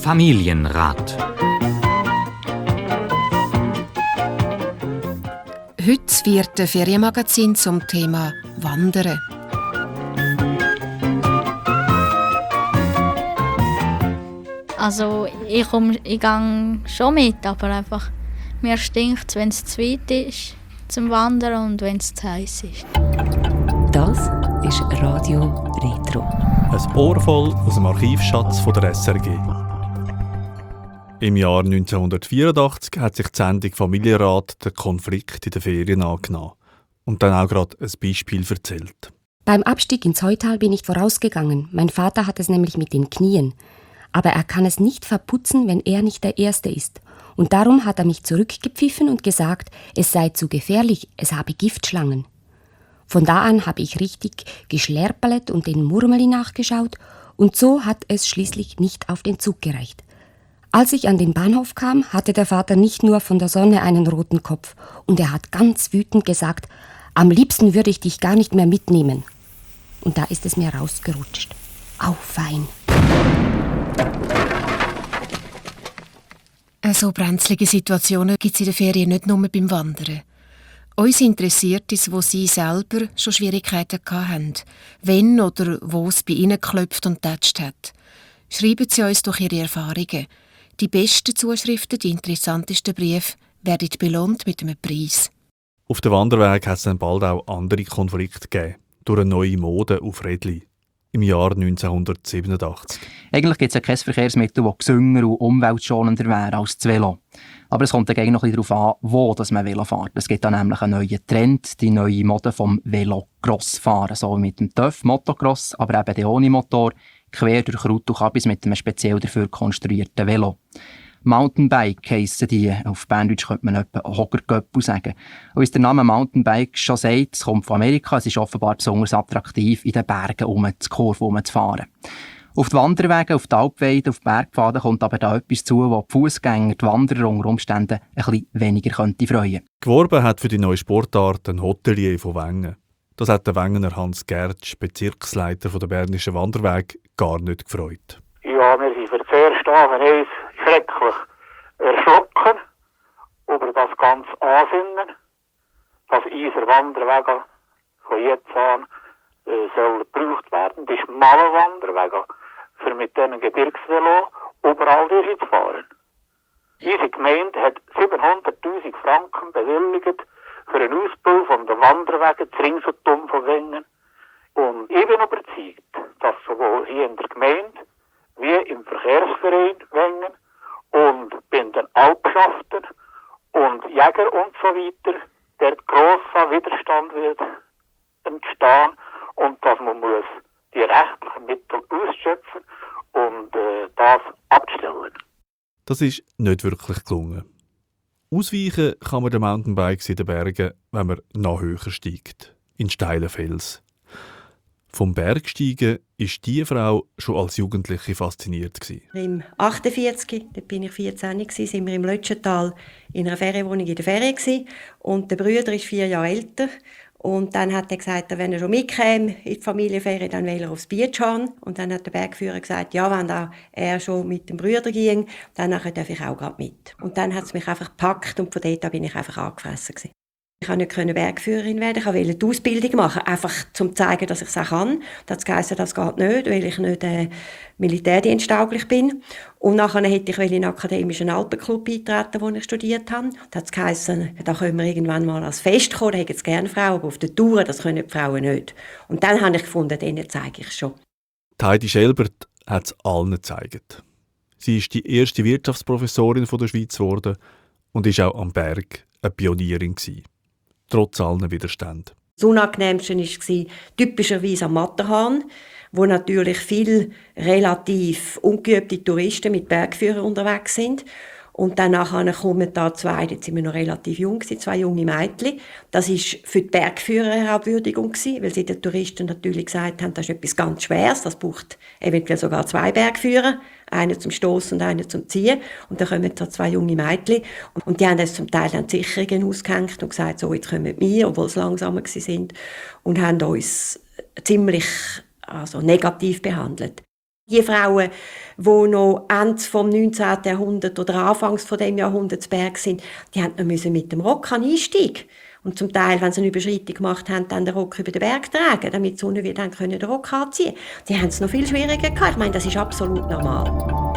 Familienrat. Heute wird ein Ferienmagazin zum Thema Wandern. Also ich gehe schon mit, aber einfach mir stinkt es, wenn es zu weit ist zum Wandern und wenn es zu heiß ist. Das ist Radio Retro. Ein Ohr voll aus dem Archivschatz von der SRG. Im Jahr 1984 hat sich die Sendung Familienrat den Konflikt in den Ferien angenommen und dann auch gerade ein Beispiel erzählt. Beim Abstieg ins Heutal bin ich vorausgegangen. Mein Vater hat es nämlich mit den Knien. Aber er kann es nicht verputzen, wenn er nicht der Erste ist. Und darum hat er mich zurückgepfiffen und gesagt, es sei zu gefährlich, es habe Giftschlangen. Von da an habe ich richtig geschlärperlet und den Murmeli nachgeschaut und so hat es schließlich nicht auf den Zug gereicht. Als ich an den Bahnhof kam, hatte der Vater nicht nur von der Sonne einen roten Kopf und er hat ganz wütend gesagt, am liebsten würde ich dich gar nicht mehr mitnehmen. Und da ist es mir rausgerutscht. Au, fein. So brenzlige Situationen gibt es in den Ferien nicht nur beim Wandern. Uns interessiert es, wo Sie selber schon Schwierigkeiten hatten, wenn oder wo es bei Ihnen geklopft und getatscht hat. Schreiben Sie uns durch Ihre Erfahrungen. Die besten Zuschriften, die interessantesten Briefe werden belohnt mit einem Preis. Auf dem Wanderweg hat es dann bald auch andere Konflikte gegeben, durch eine neue Mode auf Rädli. Im Jahr 1987. Eigentlich gibt es ja kein Verkehrsmittel, das gesünder und umweltschonender wäre als das Velo. Aber es kommt dann noch ein bisschen darauf an, wo man Velo fährt. Es gibt dann nämlich einen neuen Trend, die neue Mode vom Velo-Cross-Fahren. So mit dem TÜV Motocross, aber eben ohne Motor, quer durch Kraut und Kabis mit einem speziell dafür konstruierten Velo. Mountainbike heissen die. Auf Berndeutsch könnte man etwa Hoggergöppel sagen. Und wie der Name Mountainbike schon sagt, es kommt von Amerika, es ist offenbar besonders attraktiv, in den Bergen die Kurve zu fahren. Auf die Wanderwege, auf die Alpweiden, auf die Bergpfaden kommt aber da etwas zu, was die Fußgänger, die Wanderer unter Umständen ein bisschen weniger könnte freuen. Geworben hat für die neue Sportart ein Hotelier von Wengen. Das hat der Wengener Hans Gertsch, Bezirksleiter der Bernischen Wanderweg, gar nicht gefreut. Ja, wir sind für das erste Anreise schrecklich erschrocken über das ganze Ansinnen, dass unser Wanderwege von jetzt an soll gebraucht werden. Die schmalen Wanderwege, für mit diesen Gebirgsvelo überall durchzufahren. Unsere Gemeinde hat 700'000 Franken bewilligt für einen Ausbau von den Wanderwegen ringsum von Wengen. Und ich bin überzeugt, dass sowohl hier in der Gemeinde wie im Verkehrsverein Wengen und bei den Alpschaftern und Jäger und so weiter der grosser Widerstand wird entstehen und dass man muss die rechtlichen Mittel ausschöpfen und das abstellen. Das ist nicht wirklich gelungen. Ausweichen kann man den Mountainbikes in den Bergen, wenn man noch höher steigt, in steile Fels. Vom Bergsteigen war diese Frau schon als Jugendliche fasziniert. Im 48, da bin ich 14, waren wir im Lötschental in einer Ferienwohnung in der Ferien gewesen. Und der Bruder ist 4 Jahre älter. Und dann hat er gesagt, wenn er schon mitkäme in die Familienferien, dann will er aufs Beach fahren. Und dann hat der Bergführer gesagt, ja, wenn er schon mit dem Bruder ging, dann darf ich auch gerade mit. Und dann hat es mich einfach gepackt und von dort an bin ich einfach angefressen gewesen. Ich konnte nicht Bergführerin werden, ich wollte die Ausbildung machen, einfach um zu zeigen, dass ich es auch kann. Das heisst, das geht nicht, weil ich nicht militärdiensttauglich bin. Und nachher wollte ich in den akademischen Alpenclub beitreten, wo ich studiert habe. Das heisst, da können wir irgendwann mal als Fest kommen, da hätten es gerne Frauen, aber auf der Tour, das können die Frauen nicht. Und dann habe ich gefunden, denen zeige ich es schon. Heidi Schelbert hat es allen gezeigt. Sie ist die erste Wirtschaftsprofessorin der Schweiz geworden und war auch am Berg eine Pionierin gewesen. Trotz allen Widerständen. Das Unangenehmste war typischerweise am Matterhorn, wo natürlich viele relativ ungeübte Touristen mit Bergführern unterwegs sind. Und dann kommen da 2, jetzt sind wir noch relativ jung, 2 junge Mädchen. Das war für die Bergführer eine Herabwürdigung, weil sie den Touristen natürlich gesagt haben, das ist etwas ganz Schweres, das braucht eventuell sogar 2 Bergführer, einen zum Stossen und einen zum Ziehen. Und dann kommen da 2 junge Mädchen und die haben das zum Teil dann die Sicherungen ausgehängt und gesagt, so, jetzt kommen wir, obwohl es langsamer waren, und haben uns ziemlich negativ behandelt. Die Frauen, die noch Ende vom 19. Jahrhundert oder Anfangs von dem Jahrhundert zu Berg sind, die mussten mit dem Rock an den Einstieg. Und zum Teil, wenn sie eine Überschreitung gemacht haben, dann den Rock über den Berg tragen, damit sie unten wieder den Rock anziehen können. Die haben es noch viel schwieriger gehabt. Ich meine, das ist absolut normal.